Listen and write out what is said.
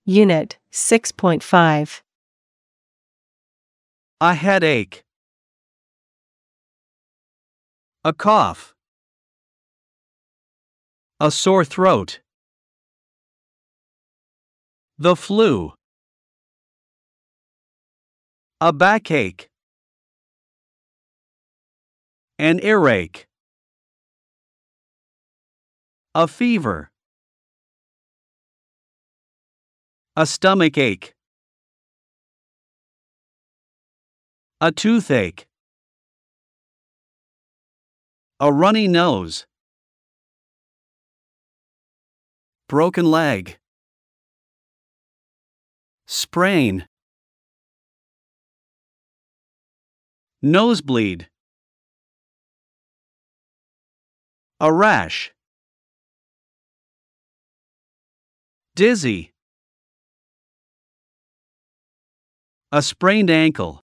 Unit 6.5. A headache. A cough. A sore throat. The flu. A backache. An earache. A fever. A stomach ache. A toothache. A runny nose. Broken leg. Sprain. Nosebleed. A rash. Dizzy. A sprained ankle.